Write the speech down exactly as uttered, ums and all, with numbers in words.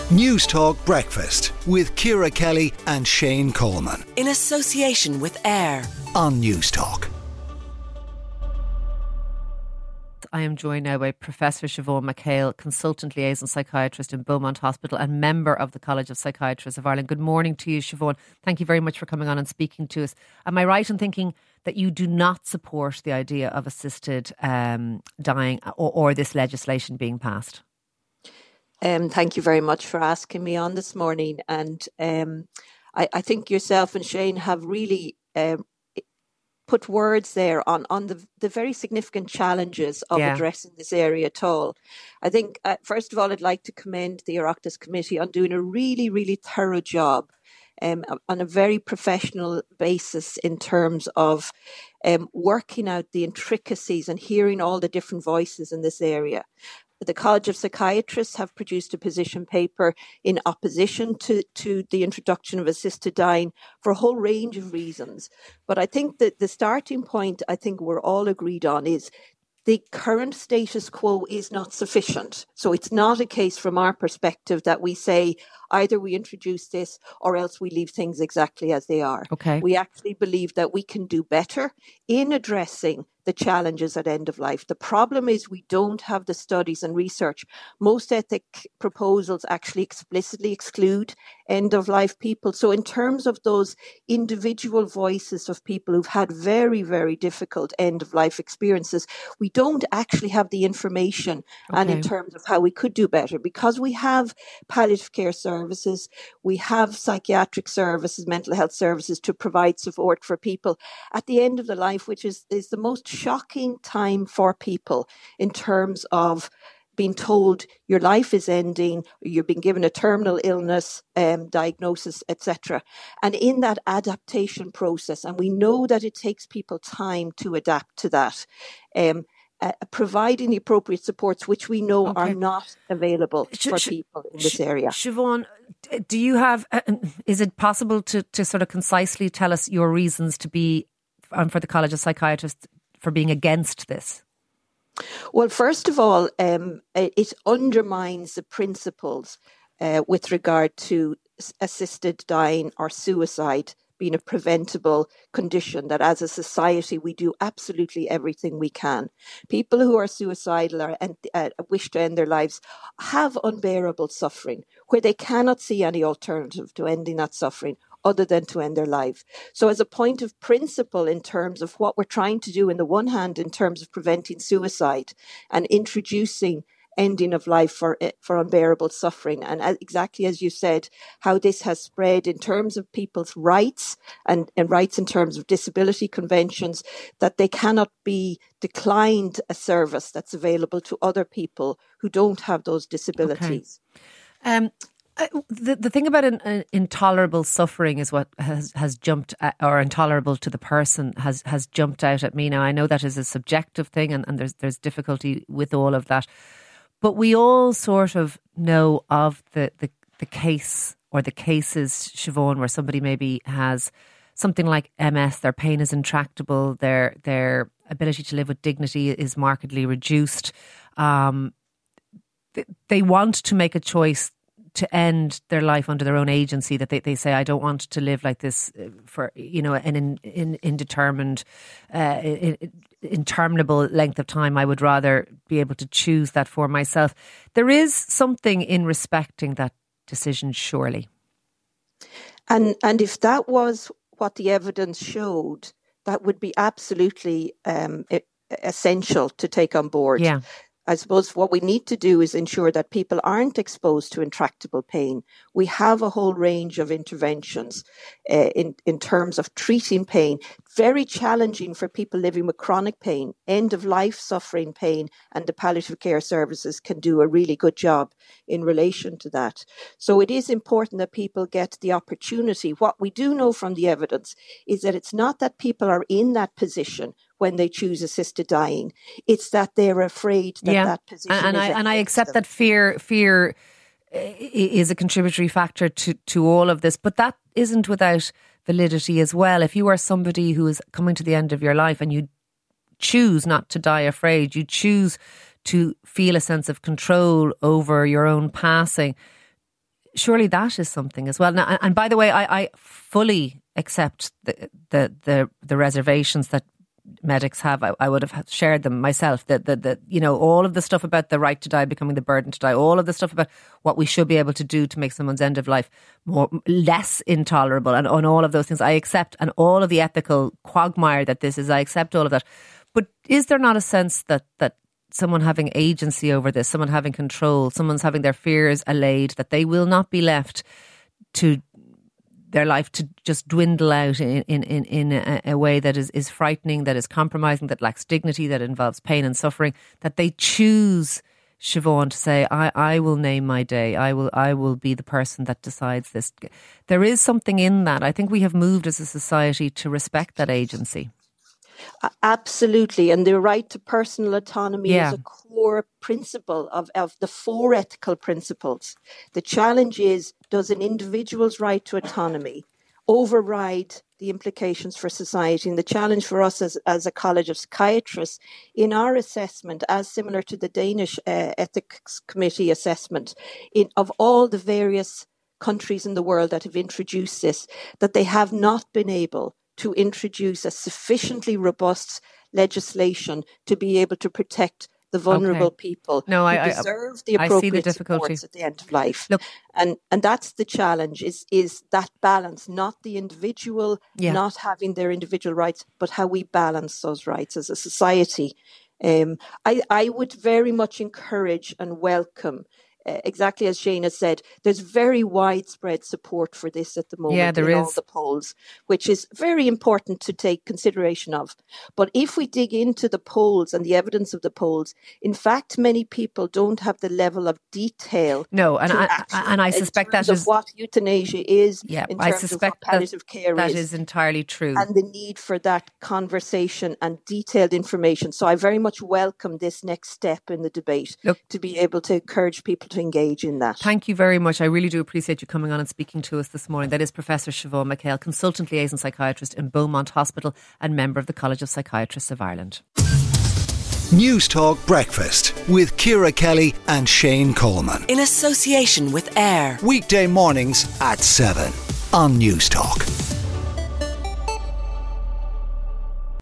News Talk Breakfast with Ciara Kelly and Shane Coleman. In association with AIR on News Talk. I am joined now by Professor Siobhan McHale, Consultant Liaison Psychiatrist in Beaumont Hospital and member of the College of Psychiatrists of Ireland. Good morning to you, Siobhan. Thank you very much for coming on and speaking to us. Am I right in thinking that you do not support the idea of assisted um, dying or, or this legislation being passed? Um, thank you very much for asking me on this morning. And um, I, I think yourself and Shane have really um, put words there on, on the, the very significant challenges of yeah. addressing this area at all. I think, uh, first of all, I'd like to commend the Oireachtas Committee on doing a really, really thorough job um, on a very professional basis in terms of um, working out the intricacies and hearing all the different voices in this area. The College of Psychiatrists have produced a position paper in opposition to, to the introduction of assisted dying for a whole range of reasons. But I think that the starting point I think we're all agreed on is the current status quo is not sufficient. So it's not a case from our perspective that we say either we introduce this or else we leave things exactly as they are. Okay. We actually believe that we can do better in addressing the challenges at end of life. The problem is we don't have the studies and research. Most ethic proposals actually explicitly exclude end of life people. So in terms of those individual voices of people who've had very, very difficult end of life experiences, we don't actually have the information. Okay. And in terms of how we could do better, because we have palliative care services, we have psychiatric services, mental health services to provide support for people at the end of the life, which is, is the most shocking time for people in terms of being told your life is ending, you're being given a terminal illness um, diagnosis, et cetera. And in that adaptation process, and we know that it takes people time to adapt to that, um, uh, providing the appropriate supports, which we know okay. are not available sh- for sh- people in this area. Siobhan, do you have, uh, is it possible to, to sort of concisely tell us your reasons to be, um, for the College of Psychiatrists, for being against this? Well, first of all, um, it undermines the principles uh, with regard to assisted dying or suicide being a preventable condition, that as a society we do absolutely everything we can. People who are suicidal or and, uh, wish to end their lives have unbearable suffering where they cannot see any alternative to ending that suffering other than to end their life. So as a point of principle in terms of what we're trying to do, in the one hand, in terms of preventing suicide and introducing ending of life for for unbearable suffering, and as, exactly as you said, how this has spread in terms of people's rights and, and rights in terms of disability conventions, that they cannot be declined a service that's available to other people who don't have those disabilities. Okay. Um, the the thing about an, an intolerable suffering is what has has jumped at, or intolerable to the person has has jumped out at me. Now I know that is a subjective thing, and, and there's there's difficulty with all of that. But we all sort of know of the, the, the case or the cases, Siobhan, where somebody maybe has something like M S, their pain is intractable, their their ability to live with dignity is markedly reduced. Um, they, they want to make a choice to end their life under their own agency, that they, they say, I don't want to live like this for, you know, an in, in, indetermined, uh, in, interminable length of time. I would rather be able to choose that for myself. There is something in respecting that decision, surely. And and if that was what the evidence showed, that would be absolutely um, essential to take on board. Yeah. I suppose what we need to do is ensure that people aren't exposed to intractable pain. We have a whole range of interventions uh, in, in terms of treating pain. Very challenging for people living with chronic pain, end-of-life suffering pain, and the palliative care services can do a really good job in relation to that. So it is important that people get the opportunity. What we do know from the evidence is that it's not that people are in that position when they choose assisted dying. It's that they're afraid that yeah. that position and, and is I and I accept them. that fear fear is a contributory factor to, to all of this, but that isn't without validity as well. If you are somebody who is coming to the end of your life and you choose not to die afraid, you choose to feel a sense of control over your own passing, surely that is something as well. Now, and, and by the way, I, I fully accept the, the the the reservations that medics have. I, I would have shared them myself. That that that you know, all of the stuff about the right to die becoming the burden to die, all of the stuff about what we should be able to do to make someone's end of life more less intolerable, and on all of those things I accept, and all of the ethical quagmire that this is, I accept all of that. But is there not a sense that that someone having agency over this, someone having control, someone's having their fears allayed, that they will not be left to their life to just dwindle out in in, in, in a, a way that is, is frightening, that is compromising, that lacks dignity, that involves pain and suffering, that they choose, Siobhan, to say, I, I will name my day, I will I will be the person that decides this. There is something in that. I think we have moved as a society to respect that agency. Absolutely. And the right to personal autonomy yeah. is a core principle of, of the four ethical principles. The challenge is, does an individual's right to autonomy override the implications for society? And the challenge for us as, as a College of Psychiatrists, in our assessment, as similar to the Danish uh, Ethics Committee assessment, in, of all the various countries in the world that have introduced this, that they have not been able to introduce a sufficiently robust legislation to be able to protect the vulnerable okay. people no, who I, deserve I, the appropriate I see the difficulty. supports at the end of life. Look, and and that's the challenge, is is that balance, not the individual yeah. not having their individual rights, but how we balance those rights as a society. Um, I, I would very much encourage and welcome, Uh, exactly as Shane has said, there's very widespread support for this at the moment yeah, there in is. all the polls, which is very important to take consideration of. But if we dig into the polls and the evidence of the polls, in fact, many people don't have the level of detail. No, and I actually, and I suspect that is is what euthanasia is. Yeah, in I terms suspect of what palliative that, care that is. is entirely true, and the need for that conversation and detailed information. So I very much welcome this next step in the debate. Look, to be able to encourage people to engage in that. Thank you very much. I really do appreciate you coming on and speaking to us this morning. That is Professor Siobhan McHale, Consultant Liaison Psychiatrist in Beaumont Hospital and member of the College of Psychiatrists of Ireland. News Talk Breakfast with Ciara Kelly and Shane Coleman. In association with AIR. Weekday mornings at seven on News Talk.